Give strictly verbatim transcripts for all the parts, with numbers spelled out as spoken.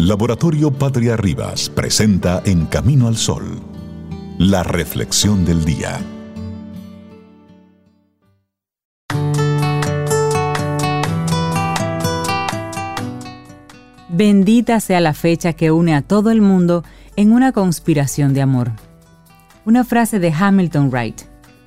Laboratorio Patria Rivas presenta En Camino al Sol, la reflexión del día. Bendita sea la fecha que une a todo el mundo en una conspiración de amor. Una frase de Hamilton Wright.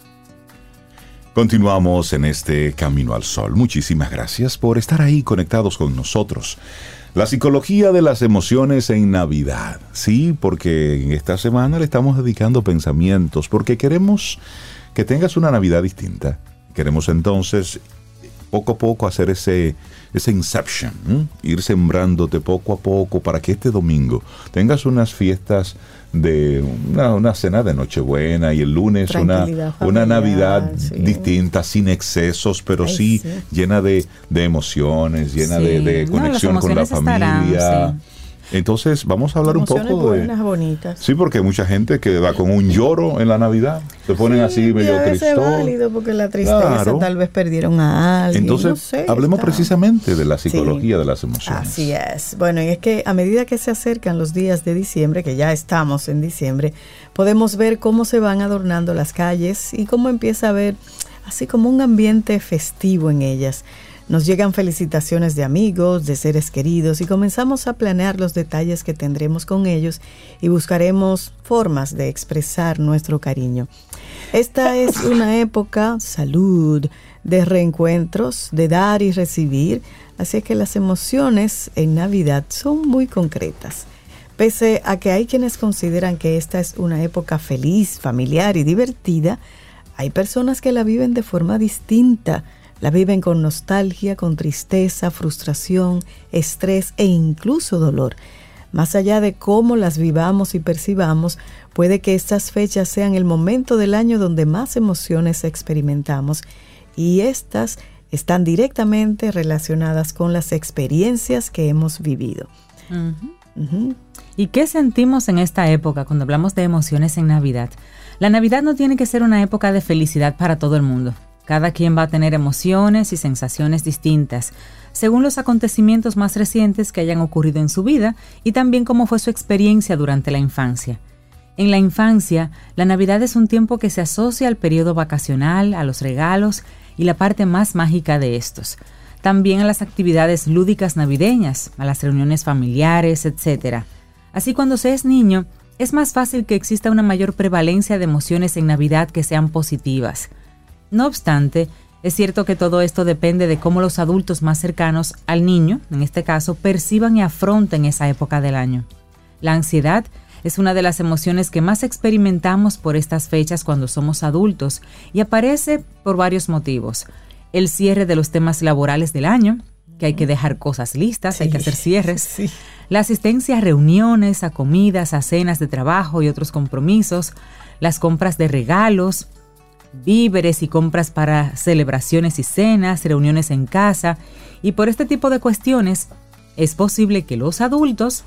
Continuamos en este Camino al Sol. Muchísimas gracias por estar ahí conectados con nosotros. La psicología de las emociones en Navidad. Sí, porque en esta semana le estamos dedicando pensamientos, porque queremos que tengas una Navidad distinta. Queremos entonces, poco a poco, hacer ese, ese inception, ¿eh? Ir sembrándote poco a poco para que este domingo tengas unas fiestas de una, una cena de Nochebuena y el lunes una, una Navidad sí. distinta, sin excesos, pero Ay, sí, sí llena de, de emociones, llena sí. de, de conexión no, con la familia. Estarán, sí. Entonces vamos a hablar emociones un poco de... buenas, bonitas. Sí, porque hay mucha gente que va con un lloro en la Navidad. Se ponen sí, así medio tristes. Es válido porque la tristeza claro. tal vez perdieron a alguien. Entonces, no sé, hablemos está. precisamente de la psicología sí. de las emociones. Así es. Bueno, y es que a medida que se acercan los días de diciembre, que ya estamos en diciembre, podemos ver cómo se van adornando las calles y cómo empieza a haber así como un ambiente festivo en ellas. Nos llegan felicitaciones de amigos, de seres queridos y comenzamos a planear los detalles que tendremos con ellos y buscaremos formas de expresar nuestro cariño. Esta es una época, salud, de reencuentros, de dar y recibir, así que las emociones en Navidad son muy concretas. Pese a que hay quienes consideran que esta es una época feliz, familiar y divertida, hay personas que la viven de forma distinta. La viven con nostalgia, con tristeza, frustración, estrés e incluso dolor. Más allá de cómo las vivamos y percibamos, puede que estas fechas sean el momento del año donde más emociones experimentamos y estas están directamente relacionadas con las experiencias que hemos vivido. Uh-huh. Uh-huh. ¿Y qué sentimos en esta época cuando hablamos de emociones en Navidad? La Navidad no tiene que ser una época de felicidad para todo el mundo. Cada quien va a tener emociones y sensaciones distintas, según los acontecimientos más recientes que hayan ocurrido en su vida y también cómo fue su experiencia durante la infancia. En la infancia, la Navidad es un tiempo que se asocia al periodo vacacional, a los regalos y la parte más mágica de estos. También a las actividades lúdicas navideñas, a las reuniones familiares, etcétera. Así, cuando se es niño, es más fácil que exista una mayor prevalencia de emociones en Navidad que sean positivas. No obstante, es cierto que todo esto depende de cómo los adultos más cercanos al niño, en este caso, perciban y afronten esa época del año. La ansiedad es una de las emociones que más experimentamos por estas fechas cuando somos adultos y aparece por varios motivos. El cierre de los temas laborales del año, que hay que dejar cosas listas, sí, hay que hacer cierres. Sí. La asistencia a reuniones, a comidas, a cenas de trabajo y otros compromisos, las compras de regalos, víveres y compras para celebraciones y cenas, reuniones en casa, y por este tipo de cuestiones es posible que los adultos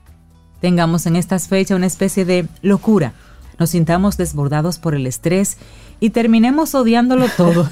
tengamos en estas fechas una especie de locura, nos sintamos desbordados por el estrés y terminemos odiándolo todo.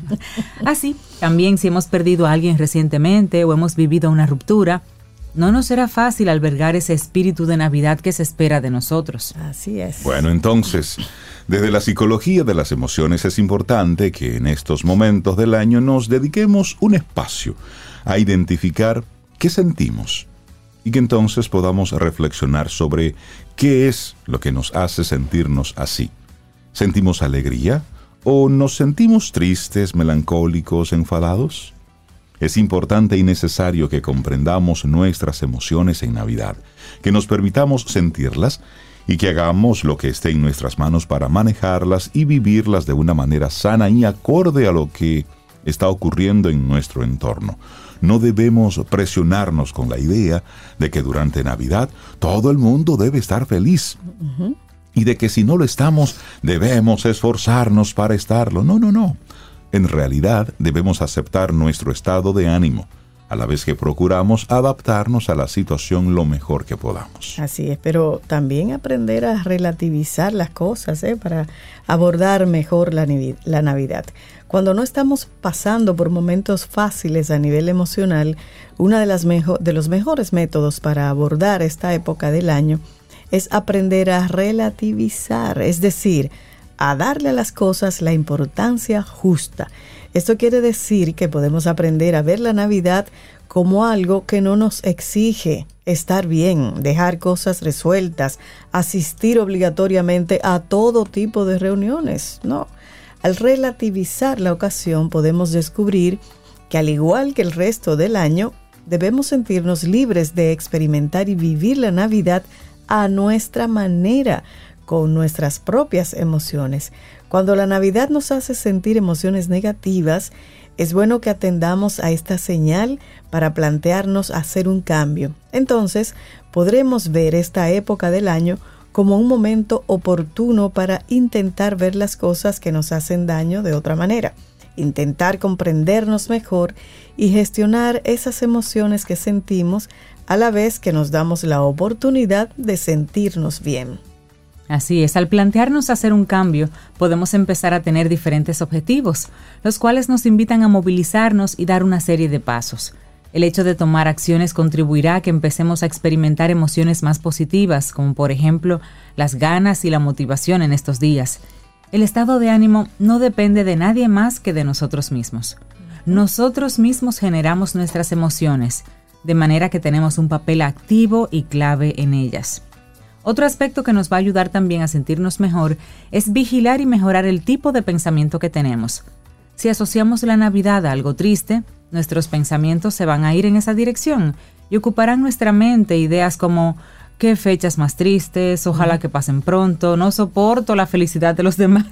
Así, también si hemos perdido a alguien recientemente o hemos vivido una ruptura, no nos será fácil albergar ese espíritu de Navidad que se espera de nosotros. Así es. Bueno, entonces, desde la psicología de las emociones es importante que en estos momentos del año nos dediquemos un espacio a identificar qué sentimos y que entonces podamos reflexionar sobre qué es lo que nos hace sentirnos así. ¿Sentimos alegría o nos sentimos tristes, melancólicos, enfadados? Es importante y necesario que comprendamos nuestras emociones en Navidad, que nos permitamos sentirlas y que hagamos lo que esté en nuestras manos para manejarlas y vivirlas de una manera sana y acorde a lo que está ocurriendo en nuestro entorno. No debemos presionarnos con la idea de que durante Navidad todo el mundo debe estar feliz. Uh-huh. Y de que si no lo estamos, debemos esforzarnos para estarlo. No, no, no. En realidad, debemos aceptar nuestro estado de ánimo, a la vez que procuramos adaptarnos a la situación lo mejor que podamos. Así es, pero también aprender a relativizar las cosas, ¿eh? Para abordar mejor la, la Navidad. Cuando no estamos pasando por momentos fáciles a nivel emocional, uno de, las mejo- de los mejores métodos para abordar esta época del año es aprender a relativizar, es decir, a darle a las cosas la importancia justa. Esto quiere decir que podemos aprender a ver la Navidad como algo que no nos exige estar bien, dejar cosas resueltas, asistir obligatoriamente a todo tipo de reuniones. No, al relativizar la ocasión podemos descubrir que al igual que el resto del año, debemos sentirnos libres de experimentar y vivir la Navidad a nuestra manera, con nuestras propias emociones. Cuando la Navidad nos hace sentir emociones negativas, es bueno que atendamos a esta señal para plantearnos hacer un cambio. Entonces, podremos ver esta época del año como un momento oportuno para intentar ver las cosas que nos hacen daño de otra manera, intentar comprendernos mejor y gestionar esas emociones que sentimos a la vez que nos damos la oportunidad de sentirnos bien. Así es, al plantearnos hacer un cambio, podemos empezar a tener diferentes objetivos, los cuales nos invitan a movilizarnos y dar una serie de pasos. El hecho de tomar acciones contribuirá a que empecemos a experimentar emociones más positivas, como por ejemplo las ganas y la motivación en estos días. El estado de ánimo no depende de nadie más que de nosotros mismos. Nosotros mismos generamos nuestras emociones, de manera que tenemos un papel activo y clave en ellas. Otro aspecto que nos va a ayudar también a sentirnos mejor es vigilar y mejorar el tipo de pensamiento que tenemos. Si asociamos la Navidad a algo triste, nuestros pensamientos se van a ir en esa dirección y ocuparán nuestra mente ideas como qué fechas más tristes, ojalá que pasen pronto, no soporto la felicidad de los demás.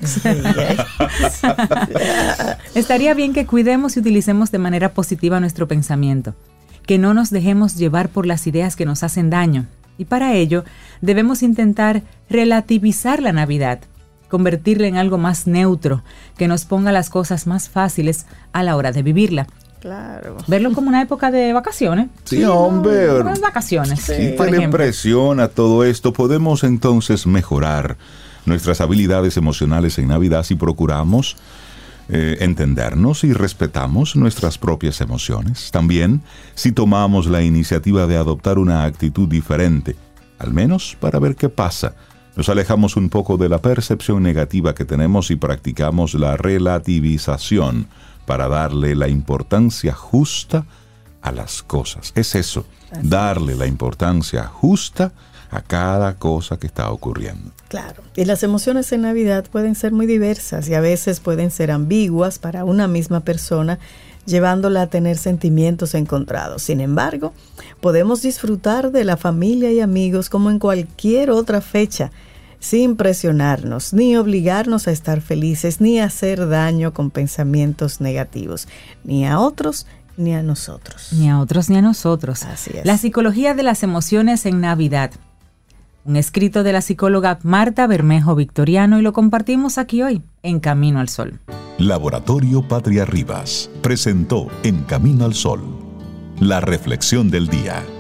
Estaría bien que cuidemos y utilicemos de manera positiva nuestro pensamiento, que no nos dejemos llevar por las ideas que nos hacen daño. Y para ello, debemos intentar relativizar la Navidad, convertirla en algo más neutro, que nos ponga las cosas más fáciles a la hora de vivirla. Claro. Verlo como una época de vacaciones. Sí, sí hombre. Unas vacaciones. Sí, si te le impresiona todo esto, podemos entonces mejorar nuestras habilidades emocionales en Navidad si procuramos Eh, entendernos y respetamos nuestras propias emociones. También si tomamos la iniciativa de adoptar una actitud diferente, al menos para ver qué pasa. Nos alejamos un poco de la percepción negativa que tenemos y practicamos la relativización para darle la importancia justa a las cosas. Es eso, darle la importancia justa a cada cosa que está ocurriendo. Claro, y las emociones en Navidad pueden ser muy diversas y a veces pueden ser ambiguas para una misma persona, llevándola a tener sentimientos encontrados. Sin embargo, podemos disfrutar de la familia y amigos como en cualquier otra fecha, sin presionarnos, ni obligarnos a estar felices, ni hacer daño con pensamientos negativos, ni a otros ni a nosotros. Ni a otros ni a nosotros. Así es. La psicología de las emociones en Navidad. Un escrito de la psicóloga Marta Bermejo Victoriano y lo compartimos aquí hoy, en Camino al Sol. Laboratorio Patria Rivas presentó En Camino al Sol, la reflexión del día.